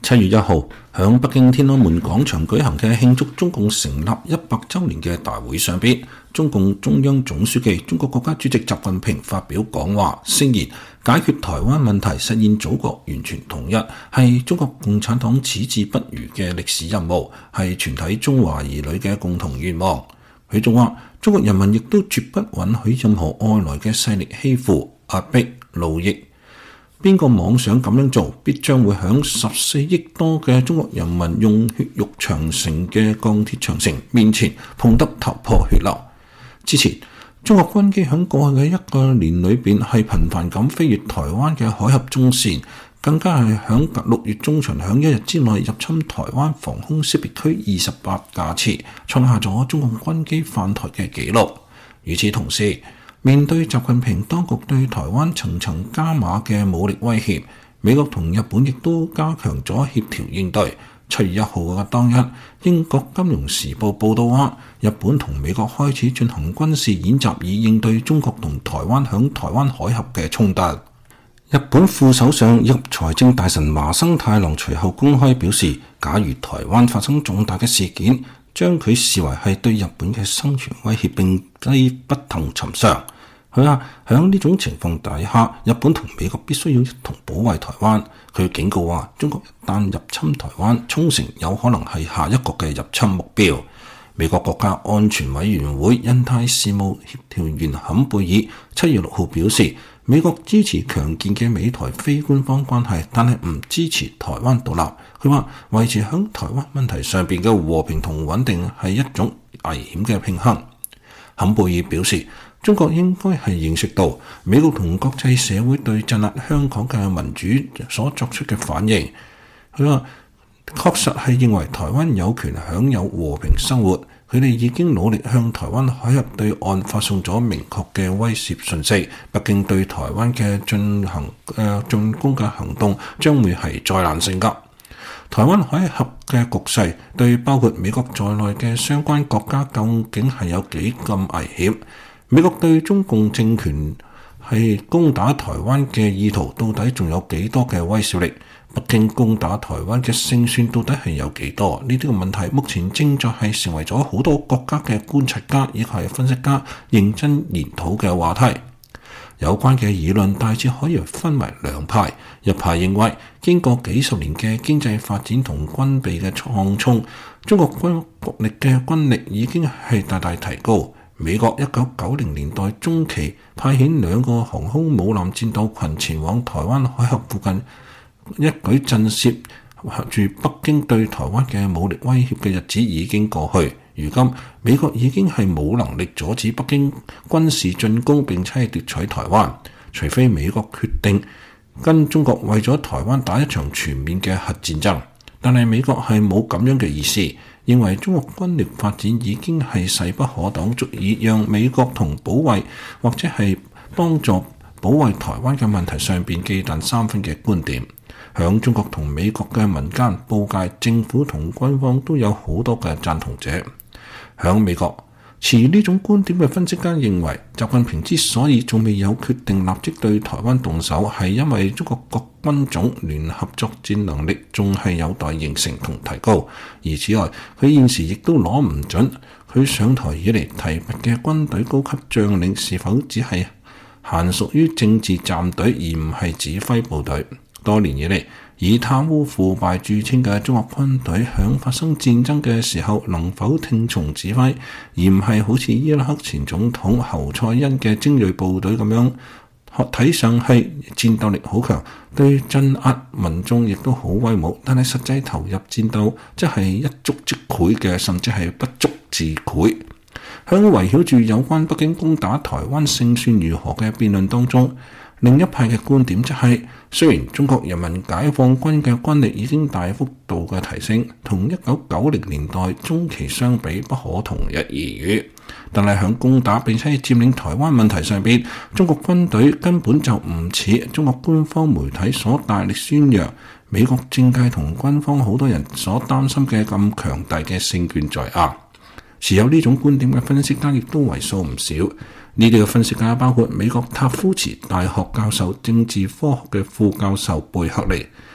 7月1號，響北京天安門廣場舉行嘅慶祝中共成立100週年嘅大會上邊，中共中央總書記、中國國家主席習近平發表講話，聲言解決台灣問題、實現祖國完全統一，係中國共產黨矢志不渝嘅歷史任務，係全體中華兒女嘅共同願望。佢仲話，中國人民亦都絕不允許任何外來嘅勢力欺負、壓迫、奴役。邊個妄想咁樣做，必將會響14億多嘅中國人民用血肉長成嘅鋼鐵長城面前碰得頭破血流。之前，中國軍機響過去嘅1個年裏邊係頻繁咁飛越台灣嘅海峽中線，更加係響6月中旬響1日之內入侵台灣防空識別區28架次，創下咗中共軍機犯台嘅紀錄。與此同時，面對習近平當局對台灣層層加碼嘅武力威脅，美國同日本亦都加強咗協調應對。7月1號嘅當日，英國金融時報報道話，日本同美國開始進行軍事演習，以應對中國同台灣響台灣海峽嘅衝突。日本副首相及財政大臣麻生太郎隨後公開表示，假如台灣發生重大嘅事件，將佢視為係對日本嘅生存威脅，並非不同尋常。佢話喺呢種情況底下，日本同美國必須要一同保衛台灣。佢警告話，中國一旦入侵台灣，沖繩有可能係下一個嘅入侵目標。美國國家安全委員會印太事務協調員坎貝爾7月6號表示，美國支持強健嘅美台非官方關係，但係唔支持台灣獨立。佢話維持響台灣問題上邊嘅和平同穩定係一種危險嘅平衡。坎貝爾表示，中國應該係認識到美國同國際社會對鎮壓香港嘅民主所作出嘅反應。佢話確實係認為台灣有權享有和平生活，佢哋已經努力向台灣海峽對岸發送咗明確嘅威懾訊息。北京對台灣嘅進攻嘅行動將會係災難性㗎。台灣海峽嘅局勢對包括美國在內嘅相關國家究竟係有幾咁危險？美國對中共政權係攻打台灣嘅意圖到底仲有幾多嘅威懾力？北京攻打台灣嘅勝算到底係有幾多？呢啲個問題目前正在係成為咗好多國家嘅觀察家以及係分析家認真研討嘅話題。有關嘅議論大致可以分為兩派，一派認為經過幾十年嘅經濟發展同軍備嘅擴充，中國國力嘅軍力已經係大大提高。美國1990年代中期派遣2個航空母艦戰鬥群前往台灣海峽附近，一舉震懾住北京對台灣嘅武力威脅嘅日子已經過去。如今美國已經係冇能力阻止北京軍事進攻並且奪取台灣，除非美國決定跟中國為咗台灣打一場全面嘅核戰爭。但係美國係冇咁樣嘅意思，認為中國軍力發展已經係勢不可擋，足以讓美國同保衛或者係幫助保衛台灣嘅問題上邊忌憚3分嘅觀點。響中國同美國嘅民間、報界、政府同軍方都有好多嘅贊同者。響美國持呢種觀點嘅分析家認為，習近平之所以仲未有決定立即對台灣動手，係因為中國各軍種聯合作戰能力仲係有待形成同提高。而此外，佢現時亦都攞唔準佢上台以嚟提拔嘅軍隊高級將領是否只係限屬於政治站隊，而唔係指揮部隊。多年以嚟，以貪污腐敗著稱嘅中國軍隊響發生戰爭嘅時候，能否聽從指揮，而唔係好似伊拉克前總統侯賽因嘅精銳部隊咁樣，睇上去戰鬥力好強，對鎮壓民眾亦都好威武，但係實際投入戰鬥即係一觸即潰嘅，甚至係不足自潰。響圍繞住有關北京攻打台灣勝算如何嘅辯論當中，另一派嘅觀點即係，雖然中國人民解放軍嘅軍力已經大幅度嘅提升，同1990年代中期相比不可同日而語，但係響攻打並且佔領台灣問題上邊，中國軍隊根本就唔似中國官方媒體所大力宣揚，美國政界同軍方好多人所擔心嘅咁強大嘅勝券在握。持有呢種觀點嘅分析家亦都為數唔少。呢啲嘅分析家包括美國塔夫茨大學教授政治科學嘅副教授貝克利。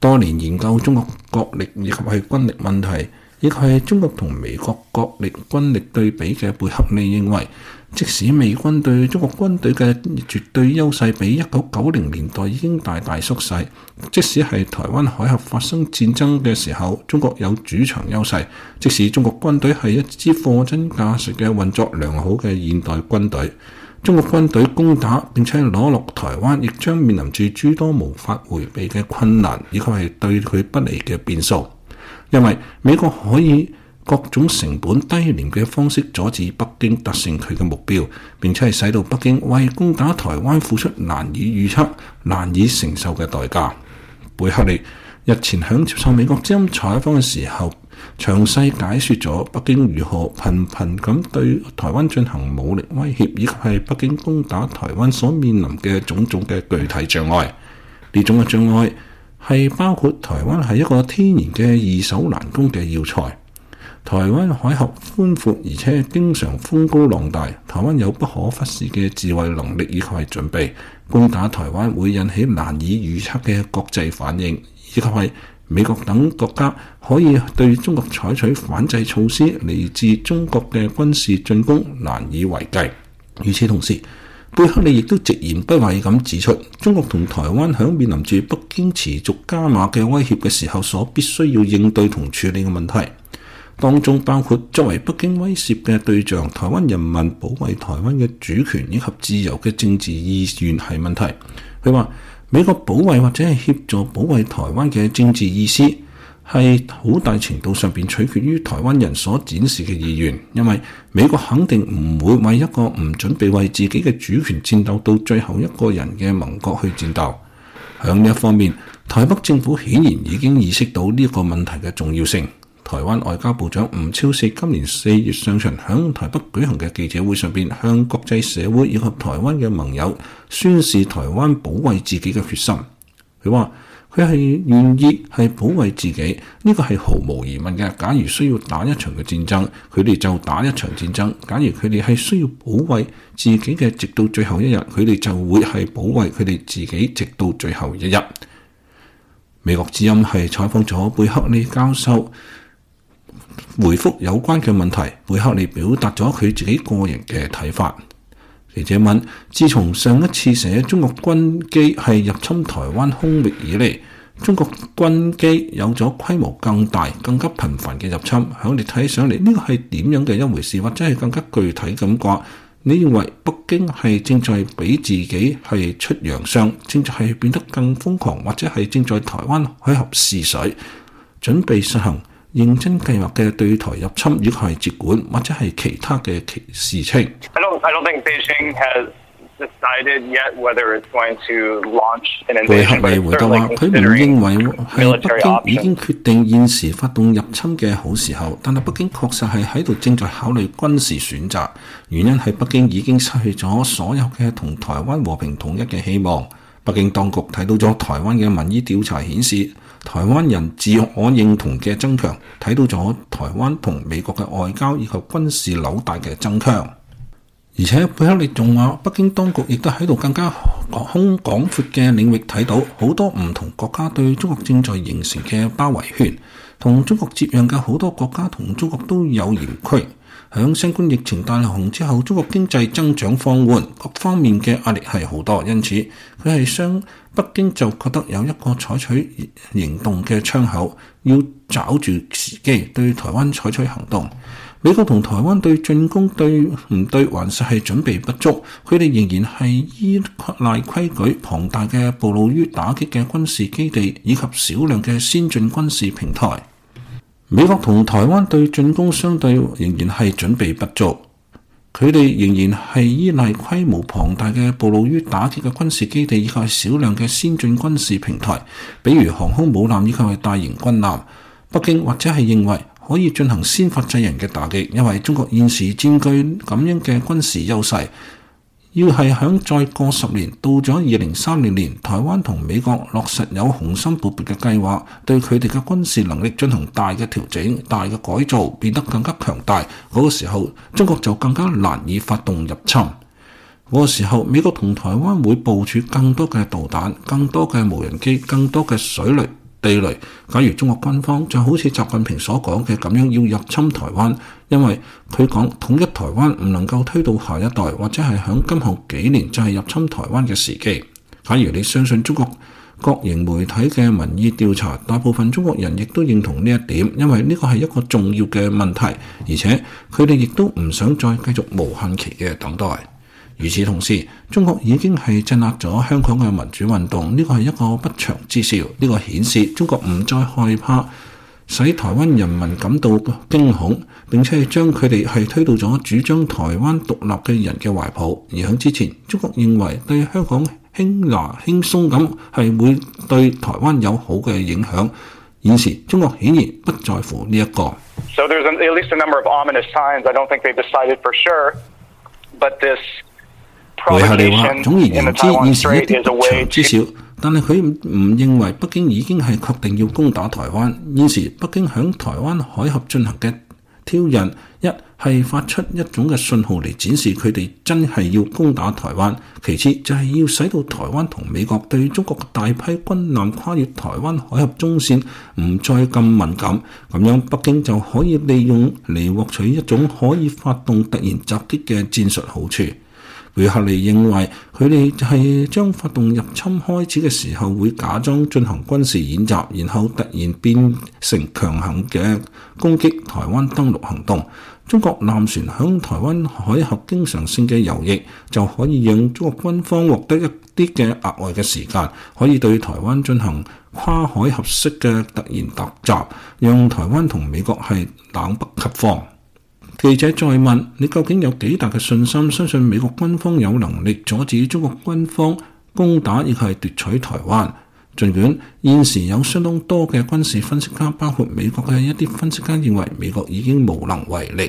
多年研究中國國力以及係軍力問題，以及係中國同美國國力軍力對比嘅貝克利認為，即使美軍對中國軍隊嘅絕對優勢比1990年代已經大大縮細，即使係台灣海峽發生戰爭嘅時候，中國有主場優勢，即使中國軍隊係一支貨真價實嘅運作良好嘅現代軍隊，中國軍隊攻打並且攞落台灣，亦將面臨住諸多無法迴避嘅困難，以及係對佢不利嘅變數。因為美國可以各種成本低廉嘅方式阻止北京達成佢嘅目標，並且係使到北京為攻打台灣付出難以預測、難以承受嘅代價。貝克利日前響接受美國之音採訪嘅時候，詳細解說咗北京如何頻頻咁對台灣進行武力威脅，以及係北京攻打台灣所面臨嘅種種嘅具體障礙。呢種嘅障礙係包括台灣係一個天然嘅易守難攻嘅要塞。台灣海峽寬闊，而且經常風高浪大。台灣有不可忽視嘅自衛能力以及係準備，攻打台灣會引起難以預測嘅國際反應，以及係美國等國家可以對中國採取反制措施，嚟自中國嘅軍事進攻難以為繼。與此同時，貝克利亦都直言不諱咁指出，中國同台灣響面臨住北京持續加碼嘅威脅嘅時候，所必須要應對同處理嘅問題。當中包括作為北京威懾嘅對象，台灣人民保衛台灣嘅主權以及自由嘅政治意願係問題。佢話美國保衛或者係協助保衛台灣嘅政治意思係好大程度上邊取決於台灣人所展示嘅意願，因為美國肯定唔會為一個唔準備為自己嘅主權戰鬥到最後一個人嘅盟國去戰鬥。響呢一方面，台北政府顯然已經意識到呢個問題嘅重要性。台灣外交部長吳釗燮今年4月上旬響台北舉行嘅記者會上邊，向國際社會以及台灣嘅盟友宣示台灣保衛自己嘅決心。佢話佢係願意係保衛自己，呢個係毫無疑問嘅。假如需要打一場嘅戰爭，佢哋就打一場戰爭；假如佢哋係需要保衛自己嘅直到最後一日，佢哋就會係保衛佢哋自己直到最後一日。美國之音係採訪咗貝克利教授，回覆有關嘅問題，貝克利表達咗佢自己個人嘅睇法。記者問：自從上一次寫中國軍機係入侵台灣空域以嚟，中國軍機有咗規模更大、更加頻繁嘅入侵，響你睇上嚟呢個係點樣嘅一回事？或者係更加具體咁講，你認為北京係正在俾自己係出洋相，正在係變得更瘋狂，或者係正在台灣海峽試水，準備實行認真計劃嘅對台入侵，亦係接管或者係其他嘅事情。 I don't think Beijing has decided yet whether it's going to launch an invasion. 貝克利回答話：佢唔認為係北京已經決定現時發動入侵嘅好時候，但係北京確實係喺度正在考慮軍事選擇。原因係北京已經失去咗所有嘅同台灣和平統一嘅希望。北京當局睇到咗台灣嘅民意調查顯示，台灣人自我認同嘅增強，睇到咗台灣同美國嘅外交以及軍事紐帶嘅增強。而且貝克利仲話，北京當局亦都喺度更加廣闊嘅領域睇到好多唔同國家對中國正在形成嘅包圍圈，同中國接壤嘅好多國家同中國都有嫌隙。響新冠疫情大流行之後，中國經濟增長放緩，各方面嘅壓力係好多，因此佢係北京就覺得有一個採取行動嘅窗口，要抓住時機對台灣採取行動。美國同台灣對進攻對唔對還是係準備不足，佢哋仍然係依賴規矩、龐大嘅暴露於打擊嘅軍事基地以及少量嘅先進軍事平台。美國同台灣對進攻相對仍然係準備不足，佢哋仍然係依賴規模龐大嘅暴露於打擊嘅軍事基地以及少量嘅先進軍事平台，比如航空母艦以及係大型軍艦。北京或者係認為可以進行先發制人嘅打擊，因為中國現時佔據咁樣嘅軍事優勢。要係響再過10年，到咗2030年，台灣同美國落實有雄心勃勃嘅計劃，對佢哋嘅軍事能力進行大嘅調整、大嘅改造，變得更加強大。嗰個時候，中國就更加難以發動入侵。嗰個時候，美國同台灣會部署更多嘅導彈、更多嘅無人機、更多嘅水雷地雷。假如中國軍方就好似習近平所講嘅咁樣要入侵台灣，因為佢講統一台灣唔能夠推到下一代，或者係響今後幾年就係入侵台灣嘅時機。假如你相信中國國營媒體嘅民意調查，大部分中國人亦都認同呢一點，因為呢個係一個重要嘅問題，而且佢哋亦都唔想再繼續無限期嘅等待。與此同時，中國已經係鎮壓咗香港嘅民主運動，呢個係一個不祥之兆。呢個顯示中國唔再害怕使台灣人民感到驚恐，並且係將佢哋係推到咗主張台灣獨立嘅人嘅懷抱。而喺之前，中國認為對香港輕鬆咁係會對台灣有好嘅影響。現時中國顯然不在乎呢一個。 So there's at least a number of ominous signs. I don't think they've decided for sure, but this 維克利話：總而言之，現時一啲不祥之兆，但係佢唔認為北京已經係確定要攻打台灣。現時北京響台灣海峽進行嘅挑釁，一係發出一種嘅信號嚟展示佢哋真係要攻打台灣；其次就係要使到台灣同美國對中國大批軍艦跨越台灣海峽中線唔再咁敏感，咁樣北京就可以利用嚟獲取一種可以發動突然襲擊嘅戰術好處。貝克利認為佢哋係將發動入侵開始嘅時候會假裝進行軍事演習，然後突然變成強行嘅攻擊台灣登陸行動。中國艦船響台灣海峽經常性嘅游弋，就可以讓中國軍方獲得一啲嘅額外嘅時間，可以對台灣進行跨海峽式嘅突然突襲，讓台灣同美國係冷不及防。記者再問：你究竟有幾大嘅信心，相信美國軍方有能力阻止中國軍方攻打亦係奪取台灣？儘管現時有相當多嘅軍事分析家，包括美國嘅一啲分析家認為美國已經無能為力。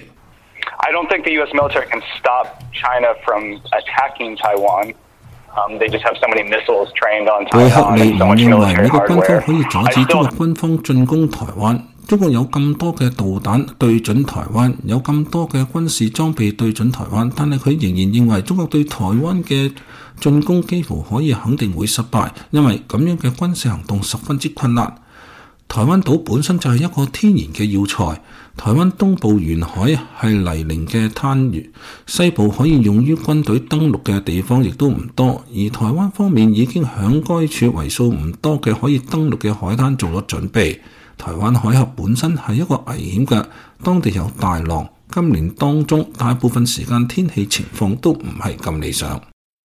I don't think the U.S. military can stop China from attacking Taiwan. They just have so many missiles trained on Taiwan. 貝克利唔認為美國軍方可以阻止中國軍方進攻台灣。中國有咁多嘅導彈對準台灣，有咁多嘅軍事裝備對準台灣，但係佢仍然認為中國對台灣嘅進攻幾乎可以肯定會失敗，因為咁樣嘅軍事行動十分之困難。台灣島本身就係一個天然嘅要塞，台灣東部沿海係泥濘嘅灘穴，西部可以用於軍隊登陸嘅地方亦都唔多，而台灣方面已經響該處為數唔多嘅可以登陸嘅海灘做咗準備。台灣海峽本身係一個危險嘅，當地有大浪，今年當中大部分時間天氣情況都唔係咁理想。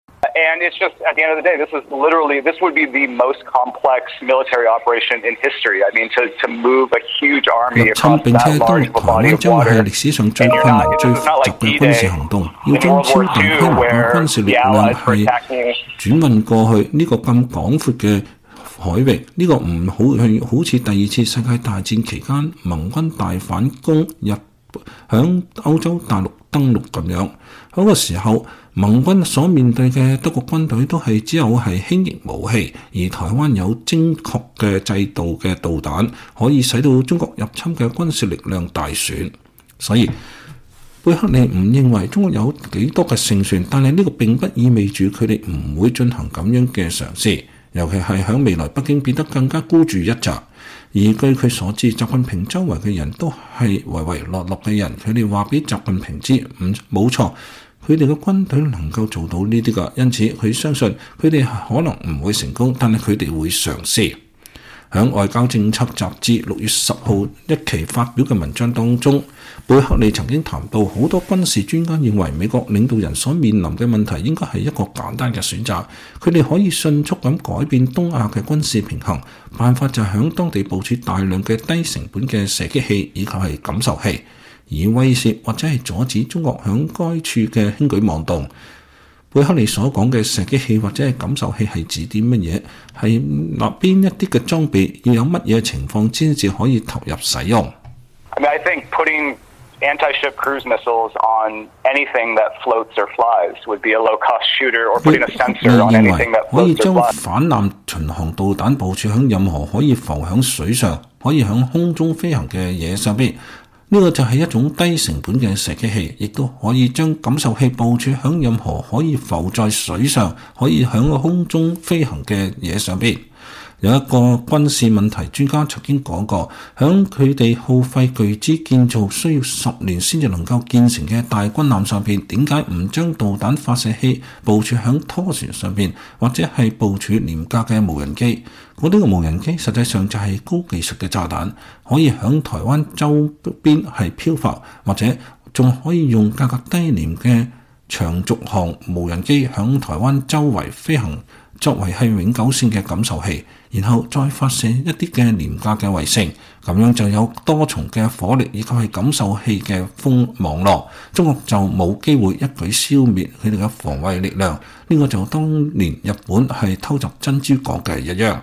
And it's just, at the end of the day, this would be the most complex military operation in history. I mean, to move a huge army across that large body of water, and you're not, this is not like D-Day in World War II where the Allies were attacking. 轉運過去呢個咁廣闊嘅海域，呢個唔好似第二次世界大戰期間盟軍大反攻響歐洲大陸登陸咁樣。嗰個時候，盟軍所面對嘅德國軍隊都係只有係輕型武器，而台灣有精確嘅制度嘅導彈，可以使到中國入侵嘅軍事力量大損。所以貝克利唔認為中國有幾多嘅勝算，但係呢個並不意味住佢哋唔會進行咁樣嘅嘗試，尤其係響未來北京變得更加孤注一擲。而據佢所知，習近平周圍嘅人都係唯唯諾諾嘅人，佢哋話俾習近平知，冇錯，佢哋嘅軍隊能夠做到呢啲㗎，因此佢相信佢哋可能唔會成功，但係佢哋會嘗試。喺外交政策雜誌6月10號一期發表嘅文章當中，貝克利曾經談到好多軍事專家認為美國領導人所面臨嘅問題應該係一個簡單嘅選擇，佢哋可以迅速咁改變東亞嘅軍事平衡，辦法就係喺當地部署大量嘅低成本嘅射擊器以及係感受器，以威懾或者係阻止中國喺該處嘅輕舉妄動。貝克利所講嘅射擊器或者係感受器係指啲乜嘢？係邊一啲嘅裝備要有乜嘢情況先至可以投入使用？ I mean, I think putting anti-ship cruise missiles on anything that floats or flies would be a low-cost shooter, or putting a sensor on anything that floats or flies. 可以將反艦巡航導彈部署喺任何可以浮喺水上、可以喺空中飛行嘅嘢上邊。呢個就係一種低成本嘅射擊器，亦都可以將感受器部署喺任何可以浮在水上、可以喺空中飛行嘅嘢上邊。 有一個軍事問題專家曾經講過，響佢哋耗費巨資建造需要10年先至能夠建成嘅大軍艦上邊，點解唔將導彈發射器部署響拖船上邊，或者係部署廉價嘅無人機？嗰啲個無人機實際上就係高技術嘅炸彈，可以響台灣周邊係漂浮，或者仲可以用價格低廉嘅長續航無人機響台灣周圍飛行，作為係永久性嘅感受器，然後再發射一啲嘅廉價嘅衛星，咁樣就有多重嘅火力以及係感受器嘅網絡，中國就冇機會一舉消滅佢哋嘅防衛力量。呢個就當年日本係偷襲珍珠港嘅一樣。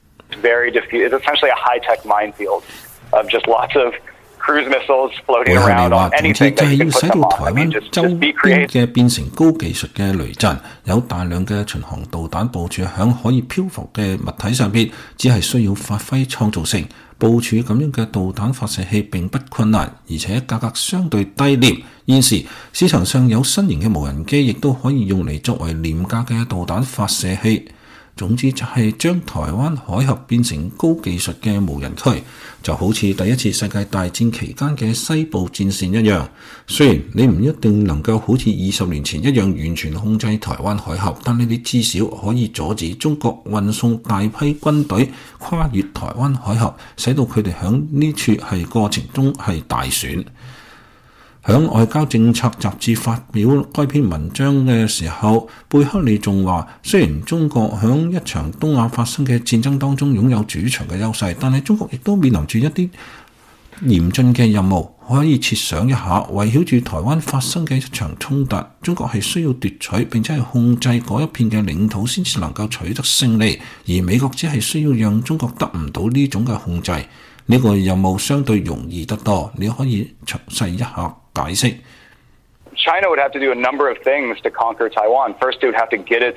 It's essentially a high-tech minefield of just lots of cruise missiles floating 會係 around 你話 on 總之 anything 就 that 係 you 要 can 使 put 到 them 台 on. I mean, 灣 just 周 be 邊 creative. 嘅變成高技術嘅雷陣，有大量嘅巡航導彈部署響可以漂浮嘅物體上邊，只係需要發揮創造性。部署咁樣嘅導彈發射器並不困難，而且價格相對低廉。現時市場上有新型嘅無人機，亦都可以用嚟作為廉價嘅導彈發射器。總之就係將台灣海峽變成高技術嘅無人區，就好似第一次世界大戰期間嘅西部戰線一樣。雖然你唔一定能夠好似20年前一樣完全控制台灣海峽，但係你至少可以阻止中國運送大批軍隊跨越台灣海峽，使到佢哋響呢處係過程中係大選。響外交政策雜誌發表該篇文章嘅時候，貝克利仲話，雖然中國響一場東亞發生嘅戰爭當中擁有主場嘅優勢，但係中國亦都面臨住一啲嚴峻嘅任務。可以設想一下，圍繞住台灣發生嘅一場衝突，中國係需要奪取並且係控制嗰一片嘅領土先至能夠取得勝利，而美國只係需要讓中國得唔到呢種嘅控制。呢個任務相對容易得多，你可以詳細一下解釋。 China would have to do a number of things to conquer Taiwan. First, it would have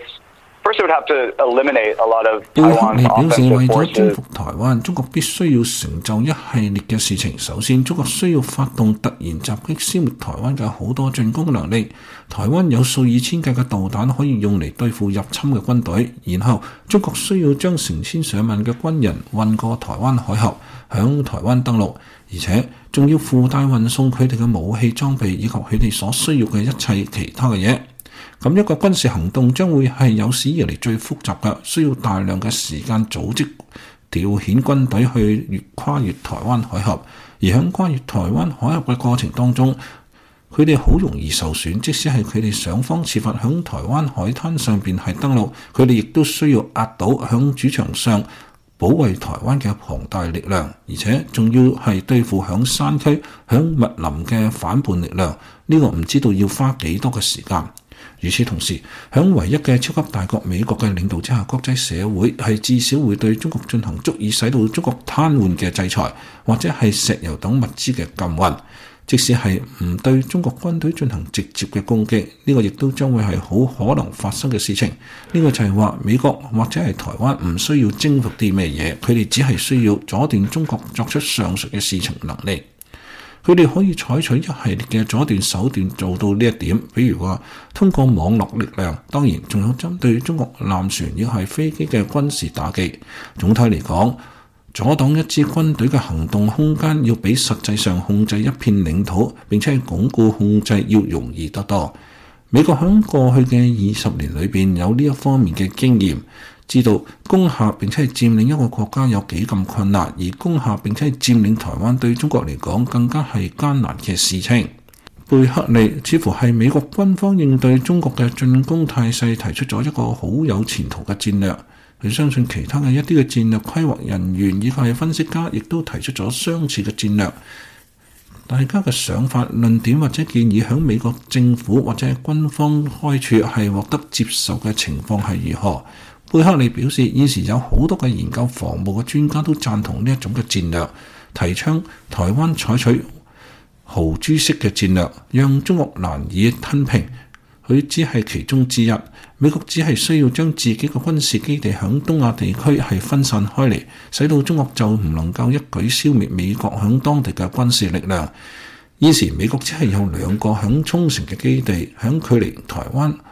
to eliminate a lot of Taiwan's 貝克利表示， offensive 為咗征 forces. 服台灣，中國必須要成就一系列嘅事情。首先，中國需要發動突然襲擊，消滅台灣嘅好多進攻能力。台灣有數以千計嘅導彈可以用嚟對付入侵嘅軍隊。然後，中國需要將成千上萬嘅軍人運過台灣海峽，響台灣登陸，而且仲要附帶運送佢哋嘅武器裝備以及佢哋所需要嘅一切其他嘅嘢。咁一個軍事行動將會係有史以嚟最複雜嘅，需要大量嘅時間組織調遣軍隊去跨越台灣海峽。而喺跨越台灣海峽嘅過程當中，佢哋好容易受損，即使係佢哋想方設法響台灣海灘上邊係登陸，佢哋亦都需要壓倒響主場上保衛台灣嘅龐大力量，而且仲要係對付響山區、響密林嘅反叛力量。呢個唔知道要花幾多嘅時間。與此同時，響唯一嘅超級大國美國嘅領導之下，國際社會係至少會對中國進行足以使到中國癱瘓嘅制裁，或者係石油等物資嘅禁運。即使係唔對中國軍隊進行直接嘅攻擊，呢個亦都將會係好可能發生嘅事情。呢個就係話美國或者係台灣唔需要征服啲咩嘢，佢哋只係需要阻斷中國作出上述嘅事情能力。佢哋可以採取一系列嘅阻斷手段做到呢一點，比如話通過網絡力量，當然仲有針對中國艦船亦係飛機嘅軍事打擊。總體嚟講，阻擋一支軍隊嘅行動空間要比實際上控制一片領土並且係鞏固控制要容易得多。美國喺過去嘅20年裏邊有呢一方面嘅經驗，知道攻下並且係佔領一個國家有幾咁困難，而攻下並且係佔領台灣對中國嚟講更加係艱難嘅事情。貝克利似乎係美國軍方應對中國嘅進攻態勢提出咗一個好有前途嘅戰略。佢相信其他嘅一啲嘅戰略規劃人員以及係分析家亦都提出咗相似嘅戰略。大家嘅想法、論點或者建議響美國政府或者係軍方開處係獲得接受嘅情況係如何？貝克利表示，現時有好多嘅研究防務嘅專家都贊同呢一種嘅戰略，提倡台灣採取豪豬式嘅戰略，讓中國難以吞平。佢只係其中之一。美國只係需要將自己嘅軍事基地響東亞地區係分散開嚟，使到中國就唔能夠一舉消滅美國響當地嘅軍事力量。現時美國只係有2個響沖繩嘅基地，響距離台灣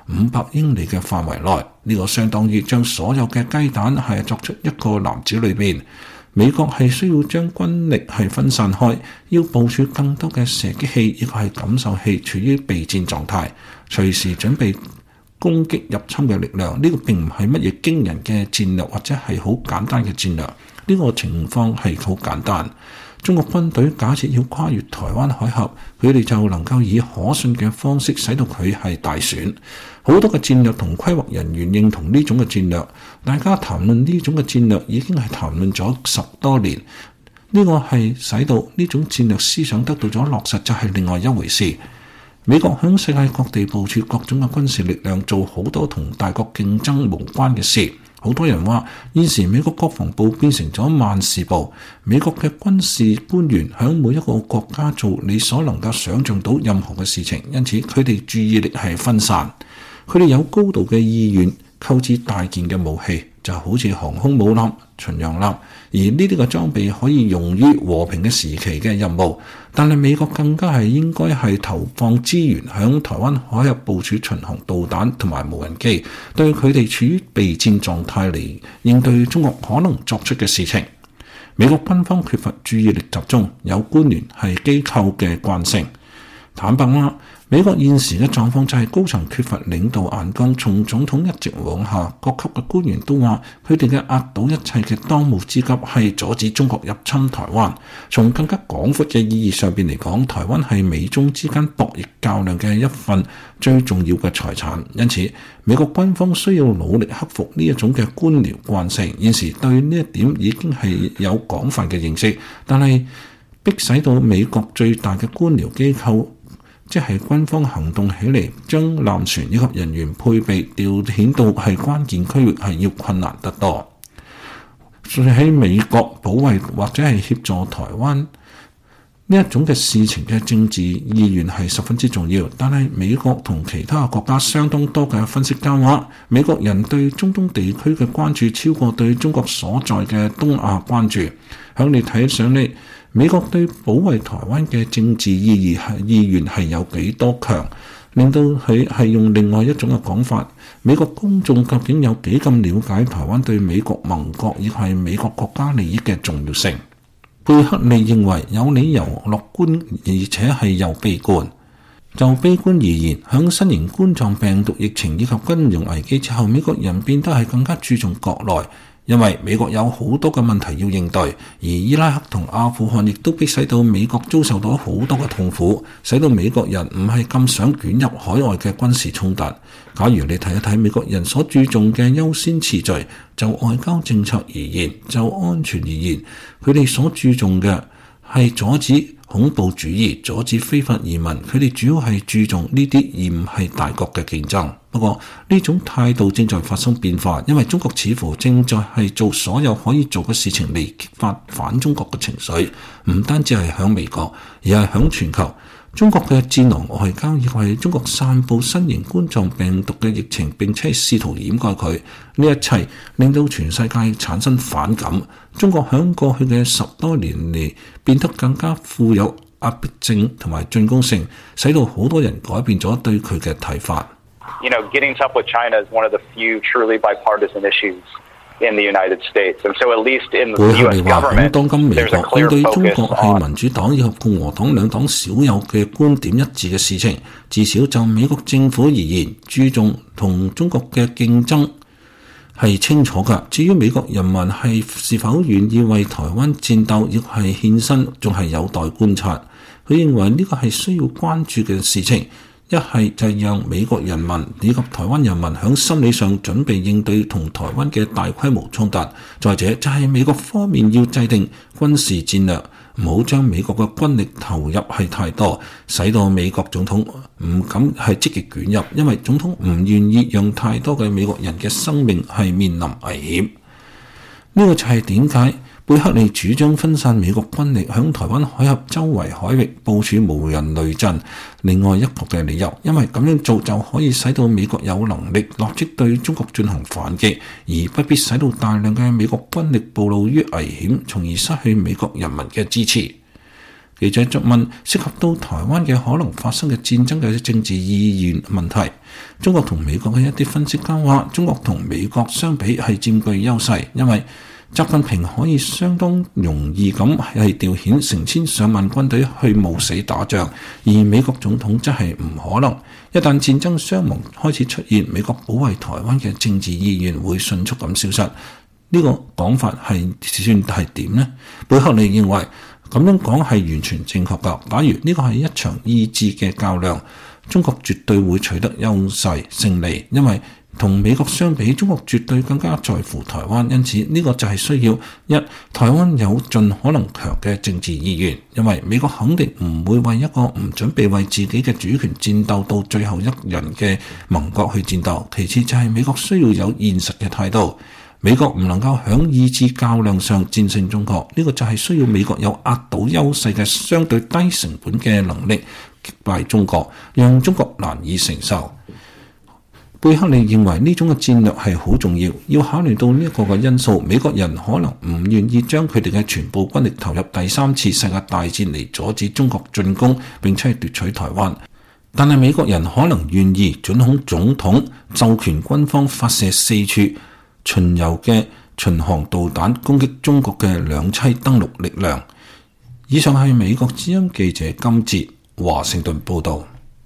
500英里嘅範圍內。呢個相當於將所有嘅雞蛋作出一個籃子裏邊。美國係需要將軍力分散開，要部署更多嘅射擊器，亦係感受器，處於備戰狀態，隨時準備攻擊入侵嘅力量。呢個並唔係乜嘢驚人嘅戰略，或者係好簡單嘅戰略。呢個情況係好簡單。中國軍隊假設要跨越台灣海峽，佢哋就能夠以可信嘅方式使到佢係大選。好多嘅戰略同規劃人員認同呢種嘅戰略，大家談論呢種嘅戰略已經係談論咗10多年。呢個係使到呢種戰略思想得到咗落實，就係另外一回事。美國響世界各地部署各種嘅軍事力量，做好多同大國競爭無關嘅事。好多人話現時美國國防部變成咗萬事部，美國嘅軍事官員響每一個國家做你所能夠想象到任何嘅事情，因此佢哋注意力係分散，佢哋有高度嘅意願購置大件嘅武器，就好似航空母艦、巡洋艦，而呢啲嘅裝備可以用於和平嘅時期嘅任務。但係美國更加係應該係投放資源響台灣海峽部署巡航導彈同埋無人機，對佢哋處於備戰狀態嚟應對中國可能作出嘅事情。美國軍方缺乏注意力集中，有官員係機構嘅慣性。坦白啦，美國現時嘅狀況就係高層缺乏領導眼光，從總統一直往下，各級嘅官員都話佢哋嘅壓倒一切嘅當務之急係阻止中國入侵台灣。從更加廣闊嘅意義上邊嚟講，台灣係美中之間博弈較量嘅一份最重要嘅財產，因此美國軍方需要努力克服呢一種嘅官僚慣性。現時對呢一點已經係有廣泛嘅認識，但係迫使到美國最大嘅官僚機構，即係軍方行動起嚟，將艦船以及人員配備調遣到係關鍵區域係要困難得多。所以喺美國保衛或者係協助台灣呢一種嘅事情嘅政治意願係十分之重要。但係美國同其他國家相當多嘅分析家話，美國人對中東地區嘅關注超過對中國所在嘅東亞關注。響你睇上嚟，美國對保衛台灣嘅政治意願係有幾多強，令到佢係用另外一種嘅講法，美國公眾究竟有幾咁了解台灣對美國盟國亦係美國國家利益嘅重要性？貝克利認為有理由樂觀，而且係又悲觀。就悲觀而言，響新型冠狀病毒疫情以及金融危機之後，美國人變得係更加注重國內。因為美國有好多嘅問題要應對，而伊拉克同阿富汗亦都迫使到美國遭受到好多嘅痛苦，使到美國人唔係咁想捲入海外嘅軍事衝突。假如你睇一睇美國人所注重嘅優先次序，就外交政策而言，就安全而言，佢哋所注重嘅係阻止恐怖主義，阻止非法移民，佢哋主要係注重呢啲，而唔係大國嘅競爭。不過呢種態度正在發生變化，因為中國似乎正在係做所有可以做嘅事情嚟激發反中國嘅情緒，唔單止係響美國，而係響全球。中國嘅戰狼外交亦係中國散布新型冠狀病毒嘅疫情，並且試圖掩蓋佢。呢一切令到全世界產生反感。中國響過去嘅10多年嚟變得更加富有壓迫性同埋進攻性，使到好多人改變咗對佢嘅睇法。 Getting tough with China is one of the few truly bipartisan issues in the United States, and so at least in the U.S. government, there's a clear focus on。對中國係民主黨以及共和黨兩黨少有嘅觀點一致嘅事情，至少就美國政府而言，注重同中國嘅競爭係清楚㗎。至於美國人民是否願意為台灣戰鬥，亦係獻身，仲係有待觀察。佢認為呢個係需要關注嘅事情。一係就係讓美國人民以及台灣人民喺心理上準備應對同台灣嘅大規模衝突，再者就係美國方面要制定軍事戰略，唔好將美國嘅軍力投入係太多，使到美國總統唔敢係積極捲入，因為總統唔願意讓太多嘅美國人嘅生命係面臨危險。呢個就係點解貝克利主張分散美國軍力響台灣海峽周圍海域部署無人雷陣，另外一個嘅理由，因為咁樣做就可以使到美國有能力立即對中國進行反擊，而不必使到大量嘅美國軍力暴露於危險，從而失去美國人民嘅支持。 記者質問涉及到台灣嘅可能發生嘅戰爭嘅政治意願問題。中國同美國嘅一啲分析家話，中國同美國相比係佔據優勢，因為習近平可以相當容易咁係調遣成千上萬軍隊去冒死打仗，而美國總統則係唔可能。一旦戰爭傷亡開始出現，美國保衛台灣嘅政治意願會迅速咁消失。呢個講法係算係點呢？貝克利認為咁樣講係完全正確㗎。假如呢個係一場意志嘅較量，中國絕對會取得優勢勝利，因為同美國相比，中國絕對更加在乎台灣，因此呢個就係需要一台灣有盡可能強嘅政治意願，因為美國肯定唔會為一個唔準備為自己嘅主權戰鬥到最後一人嘅盟國去戰鬥。其次就係美國需要有現實嘅態度，美國唔能夠喺意志較量上戰勝中國，呢個就係需要美國有壓倒優勢嘅相對低成本嘅能力擊敗中國，讓中國難以承受。貝克利認為呢種嘅戰略係好重要，要考慮到呢一個嘅因素，美國人可能唔願意將佢哋嘅全部軍力投入第三次世界大戰嚟阻止中國進攻並且奪取台灣，但係美國人可能願意准許總統授權軍方發射4處巡遊嘅巡航導彈攻擊中國嘅兩棲登陸力量。以上係美國之音記者金哲華盛頓報道。